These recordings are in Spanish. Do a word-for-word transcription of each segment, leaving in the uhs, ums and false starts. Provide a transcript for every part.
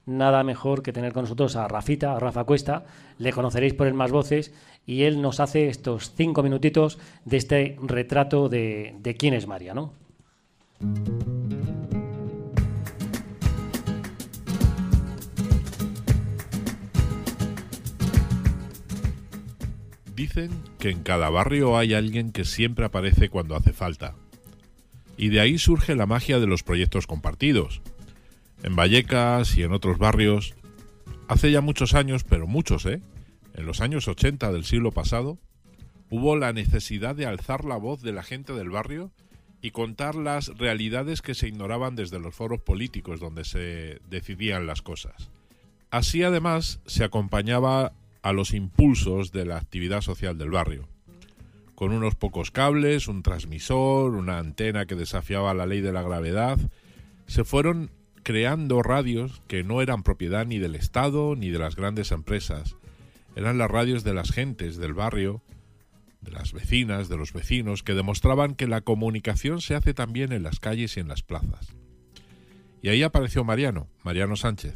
Nada mejor que tener con nosotros a Rafita, a Rafa Cuesta, le conoceréis por el Más Voces, y él nos hace estos cinco minutitos de este retrato de, de quién es María, ¿no? Dicen que en cada barrio hay alguien que siempre aparece cuando hace falta. Y de ahí surge la magia de los proyectos compartidos. En Vallecas y en otros barrios, hace ya muchos años, pero muchos, ¿eh? En los años ochenta del siglo pasado, hubo la necesidad de alzar la voz de la gente del barrio y contar las realidades que se ignoraban desde los foros políticos donde se decidían las cosas. Así, además, se acompañaba a los impulsos de la actividad social del barrio. Con unos pocos cables, un transmisor, una antena que desafiaba la ley de la gravedad, se fueron creando radios que no eran propiedad ni del Estado ni de las grandes empresas. Eran las radios de las gentes del barrio, de las vecinas, de los vecinos, que demostraban que la comunicación se hace también en las calles y en las plazas. Y ahí apareció Mariano, Mariano Sánchez.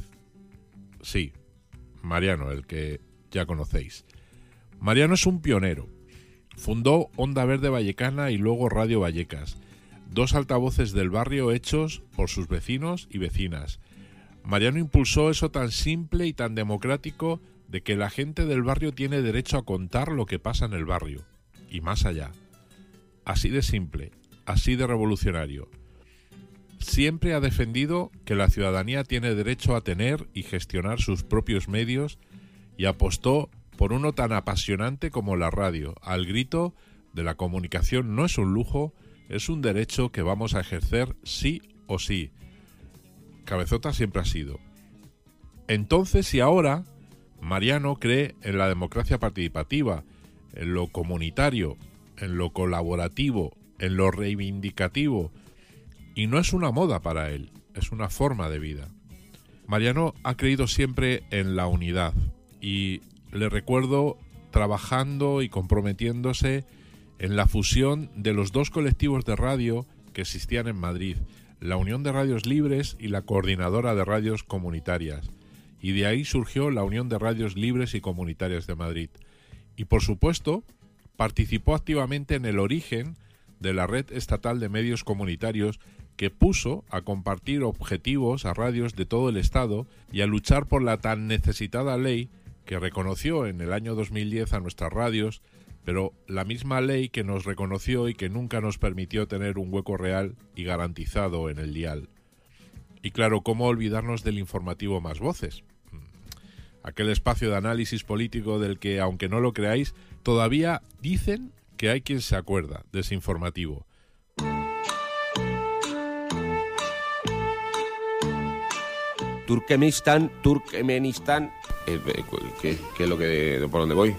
Sí, Mariano, el que ya conocéis. Mariano es un pionero. Fundó Onda Verde Vallecana y luego Radio Vallecas, dos altavoces del barrio hechos por sus vecinos y vecinas. Mariano impulsó eso tan simple y tan democrático de que la gente del barrio tiene derecho a contar lo que pasa en el barrio, y más allá. Así de simple, así de revolucionario. Siempre ha defendido que la ciudadanía tiene derecho a tener y gestionar sus propios medios y apostó por uno tan apasionante como la radio, al grito de la comunicación no es un lujo, es un derecho que vamos a ejercer sí o sí. Cabezota siempre ha sido. Entonces y ahora, Mariano cree en la democracia participativa, en lo comunitario, en lo colaborativo, en lo reivindicativo, y no es una moda para él, es una forma de vida. Mariano ha creído siempre en la unidad y le recuerdo trabajando y comprometiéndose en la fusión de los dos colectivos de radio que existían en Madrid, la Unión de Radios Libres y la Coordinadora de Radios Comunitarias, y de ahí surgió la Unión de Radios Libres y Comunitarias de Madrid. Y por supuesto, participó activamente en el origen de la Red Estatal de Medios Comunitarios, que puso a compartir objetivos a radios de todo el Estado y a luchar por la tan necesitada ley que reconoció en el año dos mil diez a nuestras radios, pero la misma ley que nos reconoció y que nunca nos permitió tener un hueco real y garantizado en el dial. Y claro, ¿cómo olvidarnos del informativo Más Voces? Aquel espacio de análisis político del que, aunque no lo creáis, todavía dicen que hay quien se acuerda de ese informativo. Turkmenistán, Turkmenistán... Eh, ¿qué, ¿Qué es lo que... por dónde voy?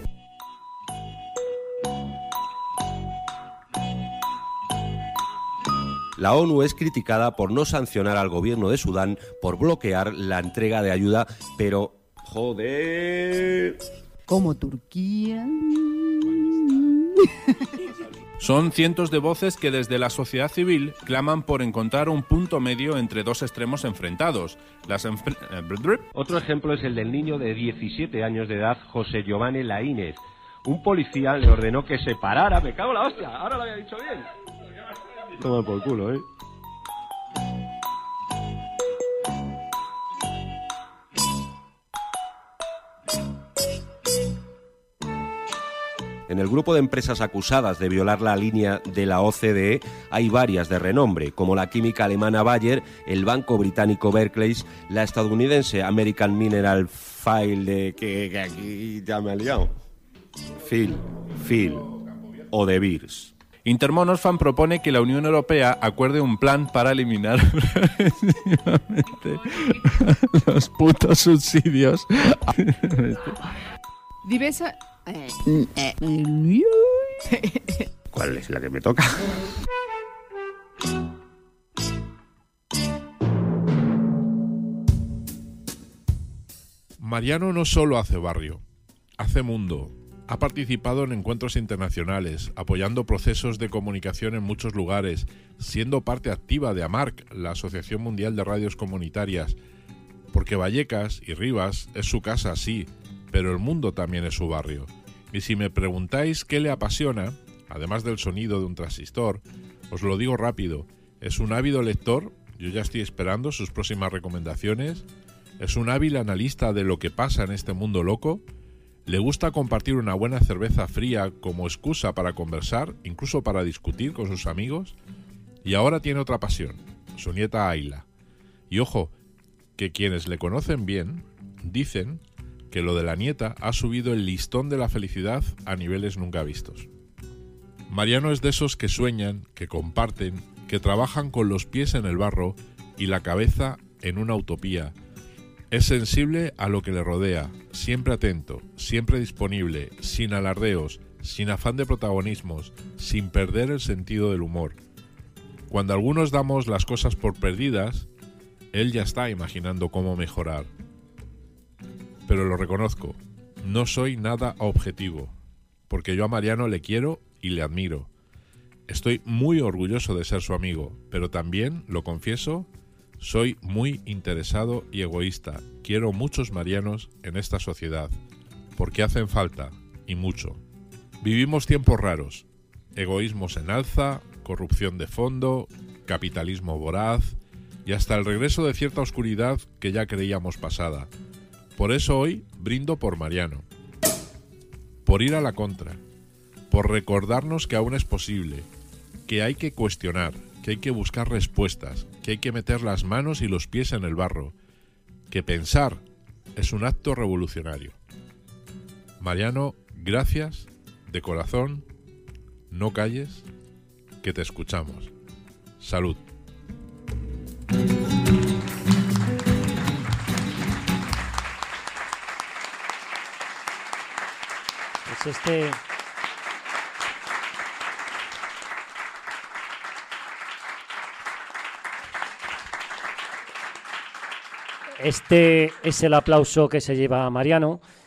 La ONU es criticada por no sancionar al gobierno de Sudán por bloquear la entrega de ayuda, pero... ¡Joder! Como Turquía... Son cientos de voces que desde la sociedad civil claman por encontrar un punto medio entre dos extremos enfrentados. Las enfre... Otro ejemplo es el del niño de diecisiete años de edad, José Giovanni Laínez. Un policía le ordenó que se parara. ¡Me cago en la hostia! Ahora lo había dicho bien. Toma por culo, ¿eh? En el grupo de empresas acusadas de violar la línea de la O C D E hay varias de renombre, como la química alemana Bayer, el banco británico Barclays, la estadounidense American Mineral File de... que, que aquí ya me ha liado. Phil, Phil o De Beers. Intermon Oxfam propone que la Unión Europea acuerde un plan para eliminar los putos subsidios. Diversa... ¿Cuál es la que me toca? Mariano no solo hace barrio, hace mundo. Ha participado en encuentros internacionales, apoyando procesos de comunicación en muchos lugares, siendo parte activa de AMARC, la Asociación Mundial de Radios Comunitarias. Porque Vallecas y Rivas es su casa, sí, pero el mundo también es su barrio. Y si me preguntáis qué le apasiona, además del sonido de un transistor, os lo digo rápido, es un ávido lector, yo ya estoy esperando sus próximas recomendaciones, es un hábil analista de lo que pasa en este mundo loco, le gusta compartir una buena cerveza fría como excusa para conversar, incluso para discutir con sus amigos, y ahora tiene otra pasión, su nieta Ayla. Y ojo, que quienes le conocen bien dicen que lo de la nieta ha subido el listón de la felicidad a niveles nunca vistos. Mariano es de esos que sueñan, que comparten, que trabajan con los pies en el barro y la cabeza en una utopía. Es sensible a lo que le rodea, siempre atento, siempre disponible, sin alardeos, sin afán de protagonismos, sin perder el sentido del humor. Cuando algunos damos las cosas por perdidas, él ya está imaginando cómo mejorar. Pero lo reconozco, no soy nada objetivo, porque yo a Mariano le quiero y le admiro. Estoy muy orgulloso de ser su amigo, pero también, lo confieso, soy muy interesado y egoísta. Quiero muchos Marianos en esta sociedad, porque hacen falta, y mucho. Vivimos tiempos raros, egoísmos en alza, corrupción de fondo, capitalismo voraz, y hasta el regreso de cierta oscuridad que ya creíamos pasada. Por eso hoy brindo por Mariano, por ir a la contra, por recordarnos que aún es posible, que hay que cuestionar, que hay que buscar respuestas, que hay que meter las manos y los pies en el barro, que pensar es un acto revolucionario. Mariano, gracias, de corazón, no calles, que te escuchamos. Salud. Pues este... Este es el aplauso que se lleva Mariano